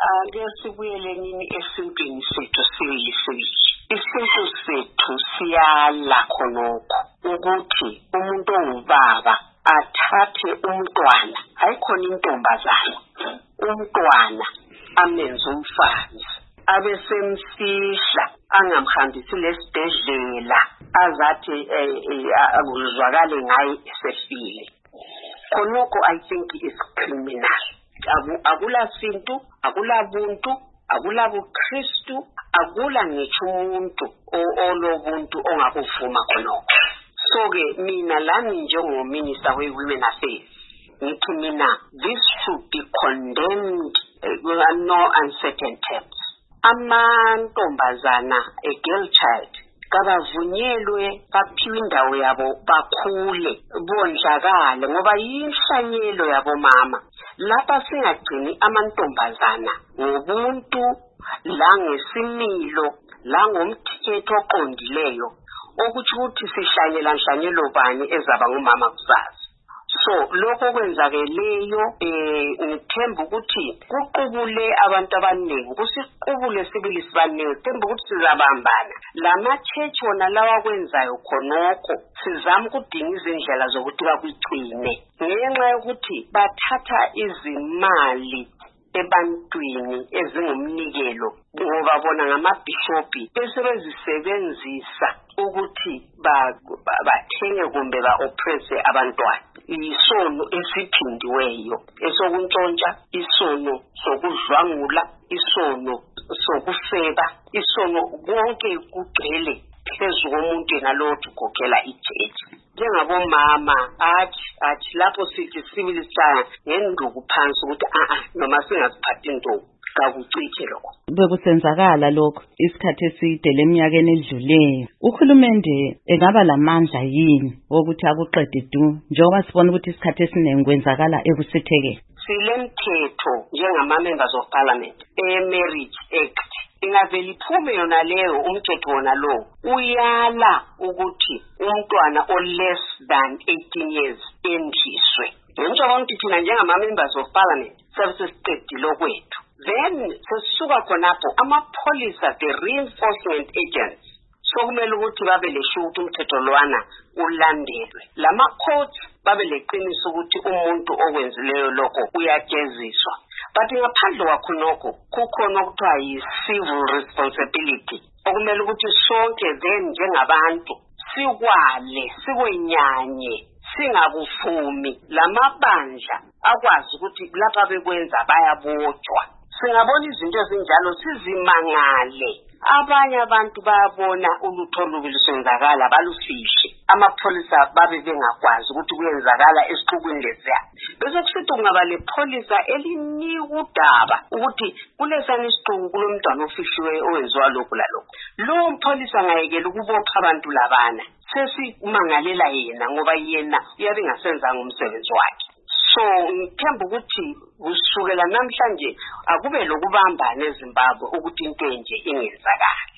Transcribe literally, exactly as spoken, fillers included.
ake sibuyele nini esintwini sethu siyisizwe. Isintu sethu siyala khonokho ukuthi umuntu ongubaba athathe umntwana, ayikhona intombazana, umntwana amenze umfazi, abesemfihla angamhambisi lesibhedlela azathi akuzwakale ngaye esefile. Khonokho I think is criminal. Akula sintu, akula buntu, akula buKristu, akula ngitsho umuntu olobuntu ongakuvuma khonokho. So ke mina lami njengominister we-Women Affairs ngithi mina this should be condemned with no uncertain terms. Amantombazana, a girl child, kabavunyelwe baphiwe indawo yabo bakhule bondlakale ngoba yinhlanyelo yabo mama. Lapha singagcini amantombazana ngobuntu la ngesimilo la ngomthetho oqondileyo okuthi ukuthi sihlanyela nhlanyelo bani ezaba ngumama kusasa. So lokho kwenzakeleyo eh ngithemba ukuthi kuqubule abantu abaningi kusiqubule sibili sibaningi ngithemba ukuthi sizabambana lama church wona lawa kwenzayo khonokho sizama ukudinga izindlela zokuthi bakugcine ngenxa yokuthi bathatha izimali ebantwini ezingumnikelo ngoba bona ngamabishopi besebenzisebenzisa ukuthi bathenge kumbe ba-oppresse abantwana. Isono esiphindiweyo esokuntshontsha, isono sokudlwangula, isono sokufeba, isono konke kugcwele phezu komuntu nalothi ukhokhela ijeji. Njengabomama athi athi lapho sithi civil science ngenduku phansi ukuthi a a noma singaziphathi intombi kakuciche lokho. Bekusenzakala lokho isikhathi eside leminyakeni edluleyo. Uhulumende engaba lamandla yini ukuthi akuqede du njengoba sibona ukuthi isikhathi esiningi kwenzakala ekusithekeni. Silemthetho njengama members of parliament e-Marriage Act ingavela iphume yona leyo umthetho wona lo uyala ukuthi umntwana o less than eighteen years endiswe. Njengoba ngithi thina njengama members of parliament sesiqedile kwethu. Then sesisuka khonapho ama-police, the reinforcement agents, sokumele ukuthi babe lesho ukuthi umthetho lwana ulandelwe. Lama-courts babe leqiniso ukuthi umuntu okwenzileyo lokho uyajeziswa. But ngaphandle kwakhonokho kukhona okuthiwa yi-civil responsibility okumele ukuthi sonke then njengabantu sikwale sikwenyanye singakuvumi lamabandla akwazi ukuthi lapha bekwenza bayabotshwa. Singabona izinto ezinjalo sizimangale. Abanye abantu bayabona ulutho olubi lusenzakala balufihle. Amapolisa babe bengakwazi ukuthi kuyenzakala esixukwini lesiya. Bese kusithi kungaba lepolisa elinikudaba ukuthi kulesana isixuku kulomntwana ofihliwe owenziwa lokhu lalokho. Lo mpolisa ngayekela ukubopha abantu labana. Sesimangalela yena ngoba yena uyabe engasenzanga umsebenzi wakhe. So ngithemba ukuthi kusukela namhlanje akube lokubamba neZimbabwe ukuthi into enje ingenzakala.